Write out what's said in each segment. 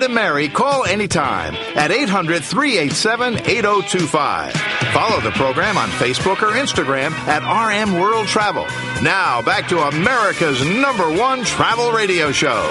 to Mary, call anytime at 800-387-8025. Follow the program on Facebook or Instagram at RM World Travel. Now, back to America's #1 travel radio show.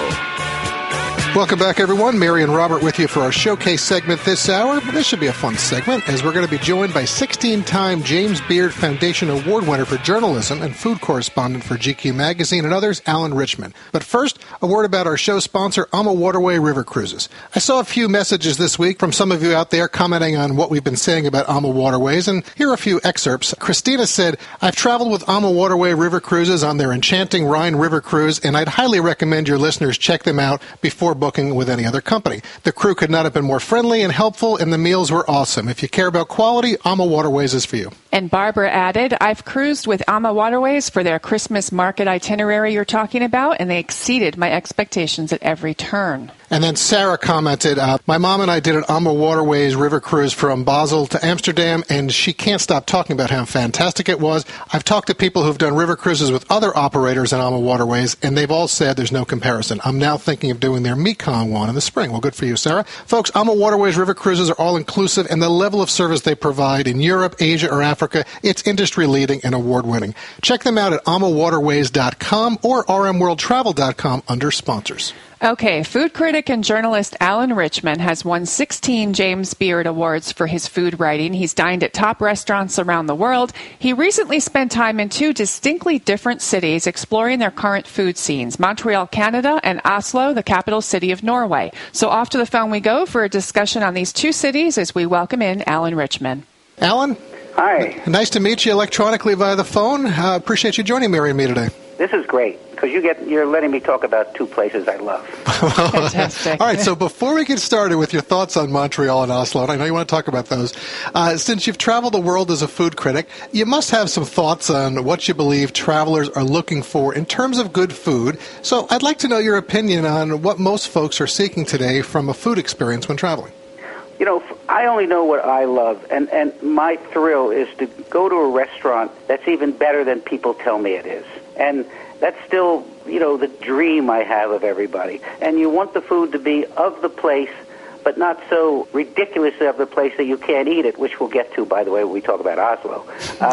Welcome back, everyone. Mary and Robert with you for our showcase segment this hour. This should be a fun segment, as we're going to be joined by 16-time James Beard Foundation Award winner for journalism and food correspondent for GQ Magazine and others, Alan Richman. But first, a word about our show sponsor, AMA Waterway River Cruises. I saw a few messages this week from some of you out there commenting on what we've been saying about AMA Waterways, and here are a few excerpts. Christina said, I've traveled with AMA Waterway River Cruises on their enchanting Rhine River Cruise, and I'd highly recommend your listeners check them out before booking with any other company. The crew could not have been more friendly and helpful, and the meals were awesome. If you care about quality, AMA Waterways is for you. And Barbara added, I've cruised with AMA Waterways for their Christmas market itinerary you're talking about, and they exceeded my expectations at every turn. And then Sarah commented, my mom and I did an AMA Waterways river cruise from Basel to Amsterdam, and she can't stop talking about how fantastic it was. I've talked to people who've done river cruises with other operators in AMA Waterways, and they've all said there's no comparison. I'm now thinking of doing their Mekong one in the spring. Well, good for you, Sarah. Folks, AMA Waterways river cruises are all-inclusive, and the level of service they provide in Europe, Asia, or Africa, it's industry-leading and award-winning. Check them out at amawaterways.com or rmworldtravel.com under sponsors. Okay, food critic and journalist Alan Richman has won 16 James Beard Awards for his food writing. He's dined at top restaurants around the world. He recently spent time in two distinctly different cities exploring their current food scenes, Montreal, Canada, and Oslo, the capital city of Norway. So off to the phone we go for a discussion on these two cities as we welcome in Alan Richman. Alan? Hi. Nice to meet you electronically via the phone. Appreciate you joining Mary and me today. This is great, because you're letting me talk about two places I love. Fantastic. All right, so before we get started with your thoughts on Montreal and Oslo, and I know you want to talk about those, since you've traveled the world as a food critic, you must have some thoughts on what you believe travelers are looking for in terms of good food. So I'd like to know your opinion on what most folks are seeking today from a food experience when traveling. You know, I only know what I love, and my thrill is to go to a restaurant that's even better than people tell me it is. And that's still, the dream I have of everybody. And you want the food to be of the place, but not so ridiculously of the place that you can't eat it, which we'll get to, by the way, when we talk about Oslo.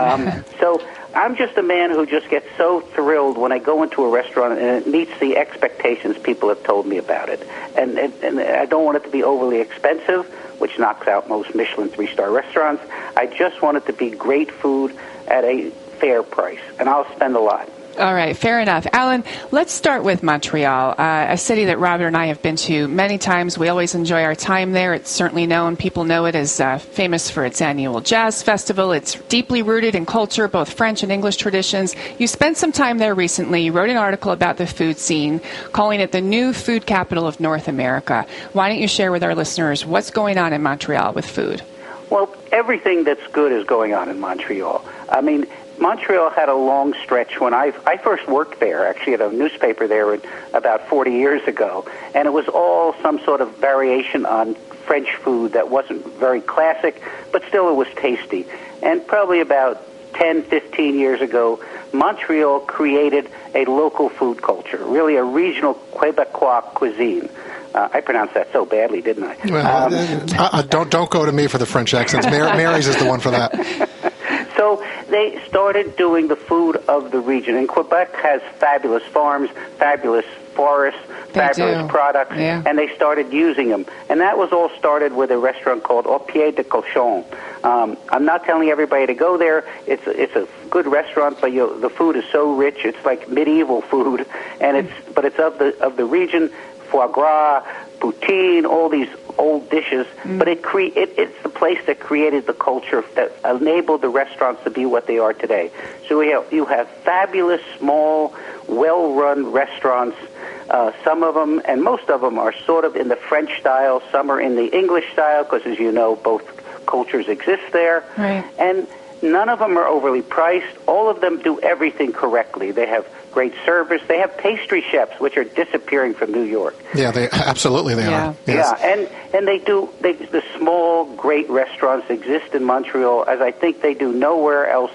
So I'm just a man who just gets so thrilled when I go into a restaurant and it meets the expectations people have told me about it. And I don't want it to be overly expensive, which knocks out most Michelin 3-star restaurants. I just want it to be great food at a fair price, and I'll spend a lot. All right, fair enough. Alan, let's start with Montreal, a city that Robert and I have been to many times. We always enjoy our time there. It's certainly known. People know it as famous for its annual jazz festival. It's deeply rooted in culture, both French and English traditions. You spent some time there recently. You wrote an article about the food scene, calling it the new food capital of North America. Why don't you share with our listeners what's going on in Montreal with food? Well, everything that's good is going on in Montreal. I mean, Montreal had a long stretch when I first worked there, actually at a newspaper there about 40 years ago, and it was all some sort of variation on French food that wasn't very classic, but still it was tasty. And probably about 10, 15 years ago, Montreal created a local food culture, really a regional Quebecois cuisine. I pronounced that so badly, didn't I? Well, don't go to me for the French accents. Mary's is the one for that. So they started doing the food of the region. And Quebec has fabulous farms, fabulous forests, fabulous products, and they started using them. And that was all started with a restaurant called Au Pied de Cochon. I'm not telling everybody to go there. It's a good restaurant, but the food is so rich. It's like medieval food, and it's of the region. Foie gras, poutine, all these old dishes, but it's the place that created the culture that enabled the restaurants to be what they are today. So you have fabulous, small, well-run restaurants. Some of them, and most of them, are sort of in the French style. Some are in the English style, because, as you know, both cultures exist there. Right. And none of them are overly priced. All of them do everything correctly. They have great service. They have pastry chefs, which are disappearing from New York. Yeah, they absolutely are. Yes. Yeah, and the small, great restaurants exist in Montreal, as I think they do nowhere else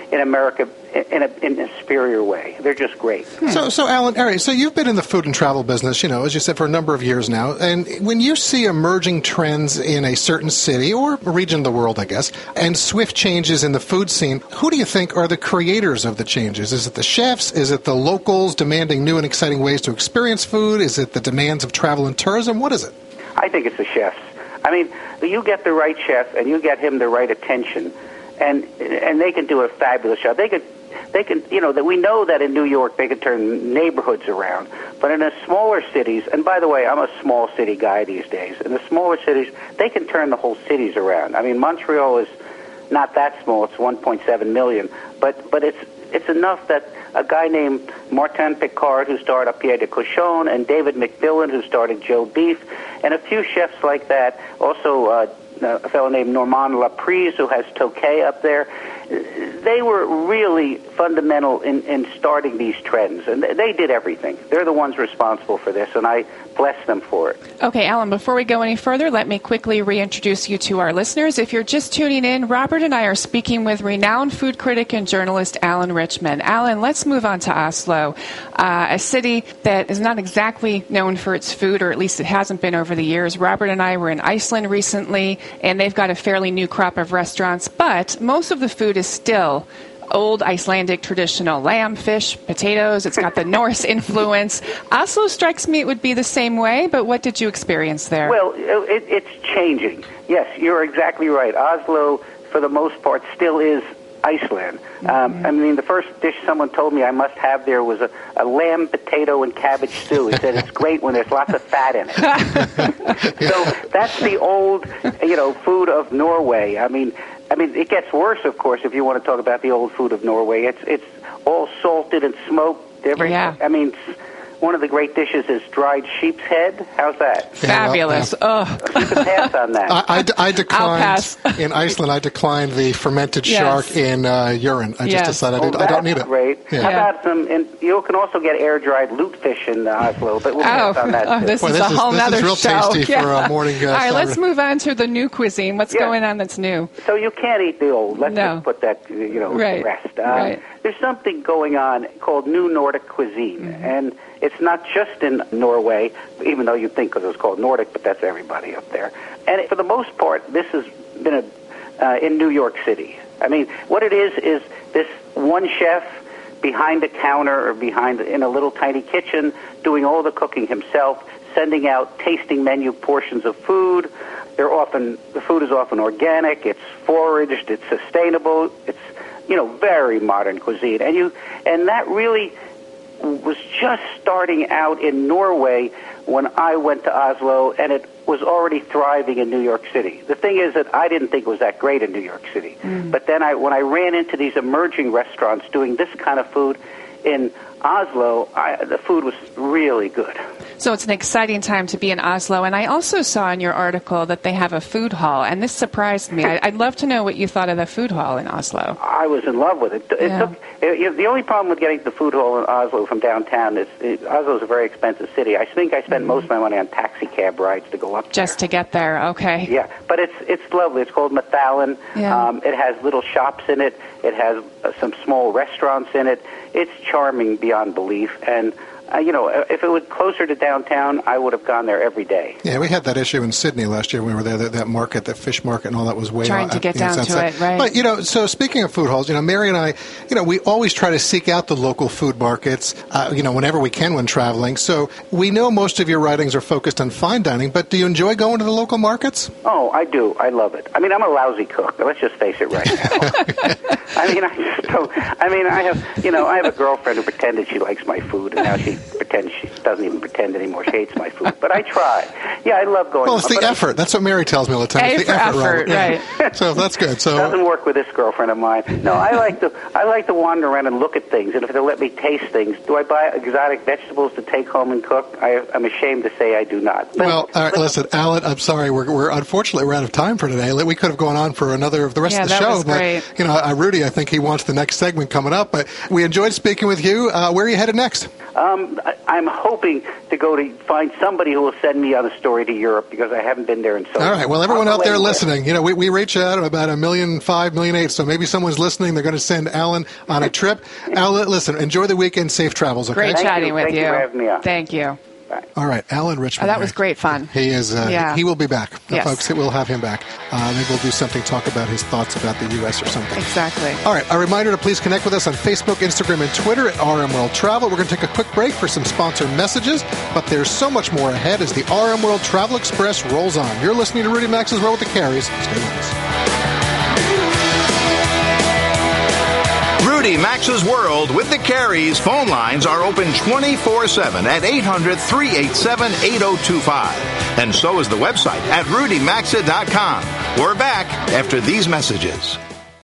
in America in a superior way. They're just great. So Alan, all right, so you've been in the food and travel business, as you said, for a number of years now. And when you see emerging trends in a certain city or region of the world, I guess, and swift changes in the food scene, who do you think are the creators of the changes? Is it the chefs? Is it the locals demanding new and exciting ways to experience food? Is it the demands of travel and tourism? What is it? I think it's the chefs. I mean, you get the right chef and you get him the right attention, and they can do a fabulous job. They can, that we know that in New York they can turn neighborhoods around, but in the smaller cities, and by the way, I'm a small city guy these days. In the smaller cities, they can turn the whole cities around. I mean, Montreal is not that small; it's 1.7 million, but it's enough that a guy named Martin Picard, who started Pierre de Cochon, and David McMillan, who started Joe Beef, and a few chefs like that. Also, a fellow named Normand Laprise, who has Tokay up there. They were really fundamental in starting these trends, and they did everything. They're the ones responsible for this, and I bless them for it. Okay, Alan, before we go any further, let me quickly reintroduce you to our listeners. If you're just tuning in, Robert and I are speaking with renowned food critic and journalist Alan Richman. Alan, let's move on to Oslo, a city that is not exactly known for its food, or at least it hasn't been over the years. Robert and I were in Iceland recently, and they've got a fairly new crop of restaurants, but most of the food is still old Icelandic traditional lamb, fish, potatoes. It's got the Norse influence. Oslo strikes me it would be the same way, but what did you experience there? Well, it's changing. Yes, you're exactly right. Oslo, for the most part, still is Iceland. I mean, the first dish someone told me I must have there was a lamb, potato, and cabbage stew. He said it's great when there's lots of fat in it. So that's the old, food of Norway. I mean, it gets worse, of course, if you want to talk about the old food of Norway. It's all salted and smoked. Yeah. I mean, one of the great dishes is dried sheep's head. How's that? Fabulous. Yeah. You can pass on that. I declined. I'll pass. In Iceland, I declined the fermented shark in urine. I just decided I don't need it. Great. Yeah. How about some? And you can also get air-dried lutefisk in Oslo, but we'll pass on that. This is a whole other show. This is real tasty for a morning. All right, let's move on to the new cuisine. What's going on that's new? So you can't eat the old. Let's just put that, right. rest. Right. There's something going on called New Nordic Cuisine, and it's not just in Norway, even though you think because it's called Nordic, but that's everybody up there. And for the most part, this has been in New York City. I mean, what it is this one chef behind a counter or in a little tiny kitchen doing all the cooking himself, sending out tasting menu portions of food. The food is often organic, it's foraged, it's sustainable, it's very modern cuisine. And that really was just starting out in Norway when I went to Oslo, and it was already thriving in New York City. The thing is that I didn't think it was that great in New York City. But then when I ran into these emerging restaurants doing this kind of food in Oslo, the food was really good. So it's an exciting time to be in Oslo. And I also saw in your article that they have a food hall, and this surprised me. I'd love to know what you thought of the food hall in Oslo. I was in love with it. The only problem with getting to the food hall in Oslo from downtown is Oslo is a very expensive city. I think I spent most of my money on taxi cab rides to go up there. Just to get there, okay. Yeah, but it's lovely. It's called Mathallen. Yeah. It has little shops in it. It has some small restaurants in it. It's charming beyond belief, and if it was closer to downtown, I would have gone there every day. Yeah, we had that issue in Sydney last year when we were there. That market, that fish market, and all that was way trying to get down to it, right? But so speaking of food halls, Mary and I, we always try to seek out the local food markets, whenever we can when traveling. So we know most of your writings are focused on fine dining, but do you enjoy going to the local markets? Oh, I do. I love it. I mean, I'm a lousy cook. Let's just face it right now. I have a girlfriend who pretended she likes my food, and now she doesn't even pretend anymore. She hates my food, but I try. Yeah, I love going. Well, it's the effort. That's what Mary tells me all the time. It's the effort, right? Yeah. So that's good. So it doesn't work with this girlfriend of mine. No, I like to wander around and look at things, and if they'll let me taste things, do I buy exotic vegetables to take home and cook? I'm ashamed to say I do not. Well, all right, listen, Alan, I'm sorry. We're unfortunately we're out of time for today. We could have gone on for the rest of the show, was great. But Rudy, I think he wants the next segment coming up. But we enjoyed speaking with you. Where are you headed next? I'm hoping to go to find somebody who will send me on a story to Europe because I haven't been there in so long. All right. Well, everyone out there listening, we reach out about 1.5 million, 1.8 million. So maybe someone's listening. They're going to send Alan on a trip. Alan, listen, enjoy the weekend. Safe travels. Okay. Great chatting with you. Thank you for having me on. Thank you. All right, Alan Richmond. That was great fun. He is. He will be back, yes. Folks. We'll have him back. Maybe we'll do something, talk about his thoughts about the U.S. or something. Exactly. All right, a reminder to please connect with us on Facebook, Instagram, and Twitter at RM World Travel. We're going to take a quick break for some sponsor messages, but there's so much more ahead as the RM World Travel Express rolls on. You're listening to Rudy Maxa's World with the Careys. Stay with us. Rudy Maxa's World with the Careys. Phone lines are open 24/7 at 800-387-8025. And so is the website at rudymaxa.com. We're back after these messages.